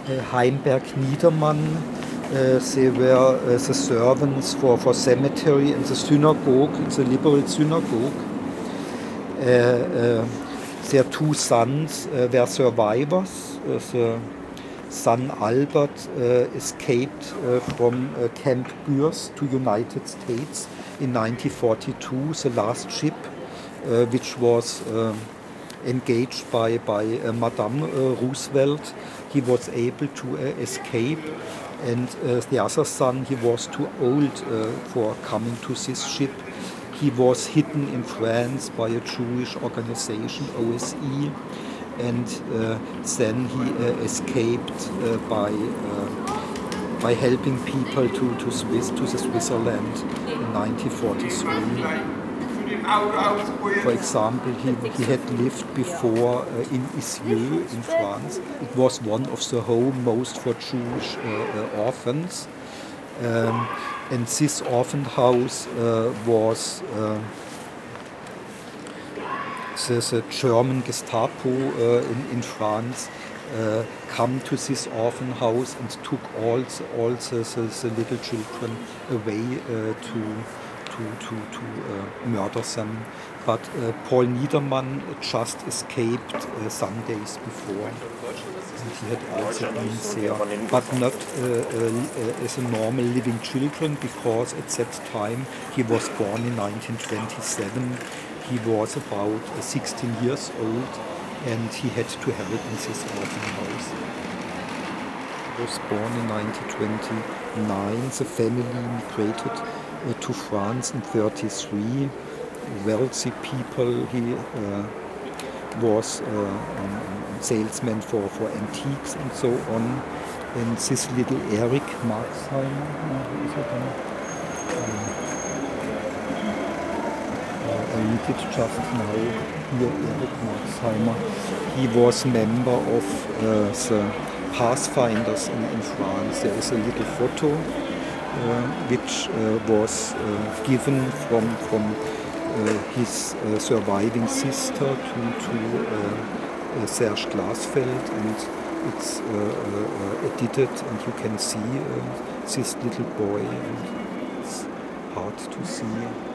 Heimberg Niedermann. They were the servants for cemetery and the synagogue, the liberal synagogue. Their two sons were survivors. The son Albert escaped from Camp Gurs to United States in 1942, the last ship which was engaged by Madame Roosevelt. He was able to escape, and the other son, he was too old for coming to this ship. He was hidden in France by a Jewish organization, OSE, and then he escaped by helping people to Switzerland in 1943. For example, he had lived before in Isieux in France. It was one of the home most for Jewish orphans. And this orphan house was the German Gestapo in France come to this orphan house and took all the little children away to murder them. But Paul Niedermann just escaped some days before. And he had also been there, but not as a normal living children, because at that time he was born in 1927. He was about 16 years old, and he had to help in this orphan house. He was born in 1929. The family migrated to France in 1933. Wealthy people. He was a salesman for antiques and so on. And this little Eric Marxheimer, I read it just now. Here, Eric Marxheimer. He was member of the Pathfinders in France. There is a little photo which was given from his surviving sister to Serge Glasfeld, and it's edited, and you can see this little boy, and it's hard to see.